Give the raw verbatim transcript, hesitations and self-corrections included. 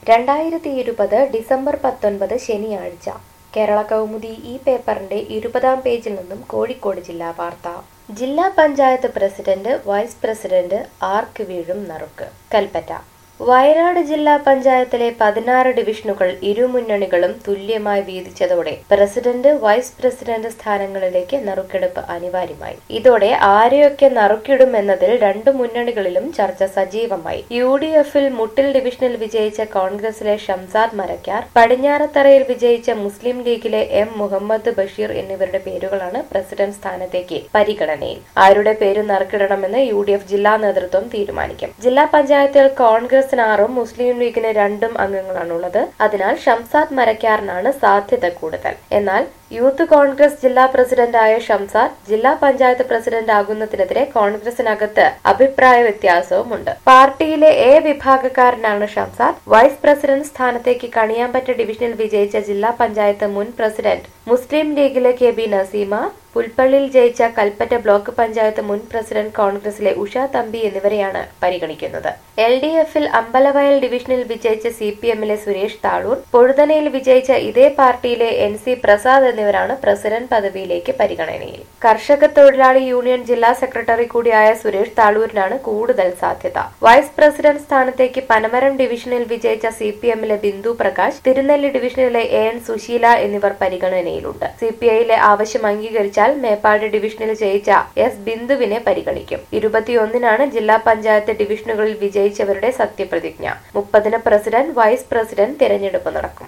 രണ്ടായിരത്തി ഇരുപത് ഡിസംബർ പത്തൊൻപത് ശനിയാഴ്ച കേരള കൗമുദി ഈ പേപ്പറിന്റെ ഇരുപതാം പേജിൽ നിന്നും കോഴിക്കോട് ജില്ലാ വാർത്ത. ജില്ലാ പഞ്ചായത്ത് പ്രസിഡന്റ് വൈസ് പ്രസിഡന്റ് ആർക്ക് വീഴും നറുക്ക്. കൽപ്പറ്റ. വയനാട് ജില്ലാ പഞ്ചായത്തിലെ പതിനാറ് ഡിവിഷനുകൾ ഇരുമുന്നണികളും തുല്യമായി വീതിച്ചതോടെ പ്രസിഡന്റ് വൈസ് പ്രസിഡന്റ് സ്ഥാനങ്ങളിലേക്ക് നറുക്കെടുപ്പ് അനിവാര്യമായി. ഇതോടെ ആരെയൊക്കെ നറുക്കിടും എന്നതിൽ രണ്ടു മുന്നണികളിലും ചർച്ച സജീവമായി. യു ഡി എഫിൽ മുട്ടിൽ ഡിവിഷനിൽ വിജയിച്ച കോൺഗ്രസിലെ ഷംസാദ് മരക്കാർ, പടിഞ്ഞാറത്തറയിൽ വിജയിച്ച മുസ്ലിം ലീഗിലെ എം മുഹമ്മദ് ബഷീർ എന്നിവരുടെ പേരുകളാണ് പ്രസിഡന്റ് സ്ഥാനത്തേക്ക് പരിഗണനയിൽ. ആരുടെ പേര് നറുക്കിടണമെന്ന് യു ഡി എഫ് ജില്ലാ നേതൃത്വം തീരുമാനിക്കും. ജില്ലാ പഞ്ചായത്തിൽ കോൺഗ്രസ് ആറും മുസ്ലിം ലീഗിന് രണ്ടും അംഗങ്ങളാണുള്ളത്. അതിനാൽ ഷംസാദ് മരക്കാരനാണ് സാധ്യത കൂടുതൽ. എന്നാൽ യൂത്ത് കോൺഗ്രസ് ജില്ലാ പ്രസിഡന്റായ ഷംസാദ് ജില്ലാ പഞ്ചായത്ത് പ്രസിഡന്റ് ആകുന്നതിനെതിരെ കോൺഗ്രസിനകത്ത് അഭിപ്രായ വ്യത്യാസവുമുണ്ട്. പാർട്ടിയിലെ എ വിഭാഗക്കാരനാണ് ഷംസാദ്. വൈസ് പ്രസിഡന്റ് സ്ഥാനത്തേക്ക് കണിയാമ്പറ്റ ഡിവിഷനിൽ വിജയിച്ച ജില്ലാ പഞ്ചായത്ത് മുൻ പ്രസിഡന്റ്, മുസ്ലിം ലീഗിലെ കെ ബി നസീമ, പുൽപ്പള്ളിയിൽ ജയിച്ച കൽപ്പറ്റ ബ്ലോക്ക് പഞ്ചായത്ത് മുൻ പ്രസിഡന്റ് കോൺഗ്രസിലെ ഉഷ തമ്പി എന്നിവരെയാണ് പരിഗണിക്കുന്നത്. എൽ ഡി എഫിൽ അമ്പലവയൽ ഡിവിഷനിൽ വിജയിച്ച സി പി എമ്മിലെ സുരേഷ് താളൂർ, പൊഴുതനയിൽ വിജയിച്ച ഇതേ പാർട്ടിയിലെ എൻ സി പ്രസാദ് എന്നിവരാണ് പ്രസിഡന്റ് പദവിയിലേക്ക് പരിഗണനയിൽ. കർഷക തൊഴിലാളി യൂണിയൻ ജില്ലാ സെക്രട്ടറി കൂടിയായ സുരേഷ് താളൂരിനാണ് കൂടുതൽ സാധ്യത. വൈസ് പ്രസിഡന്റ് സ്ഥാനത്തേക്ക് പനമരം ഡിവിഷനിൽ വിജയിച്ച സി പി എമ്മിലെ ബിന്ദു പ്രകാശ്, തിരുനെല്ലി ഡിവിഷനിലെ എ എൻ സുശീല എന്നിവർ പരിഗണനയിലുണ്ട്. സി പി ഐയിലെ ആവശ്യം അംഗീകരിച്ച മേപ്പാടി ഡിവിഷനിൽ ജയിച്ച എസ് ബിന്ദുവിനെ പരിഗണിക്കും. ഇരുപത്തിയൊന്നിനാണ് ജില്ലാ പഞ്ചായത്ത് ഡിവിഷനുകളിൽ വിജയിച്ചവരുടെ സത്യപ്രതിജ്ഞ. മുപ്പതിന് പ്രസിഡന്റ്, വൈസ് പ്രസിഡന്റ് തിരഞ്ഞെടുപ്പ് നടക്കും.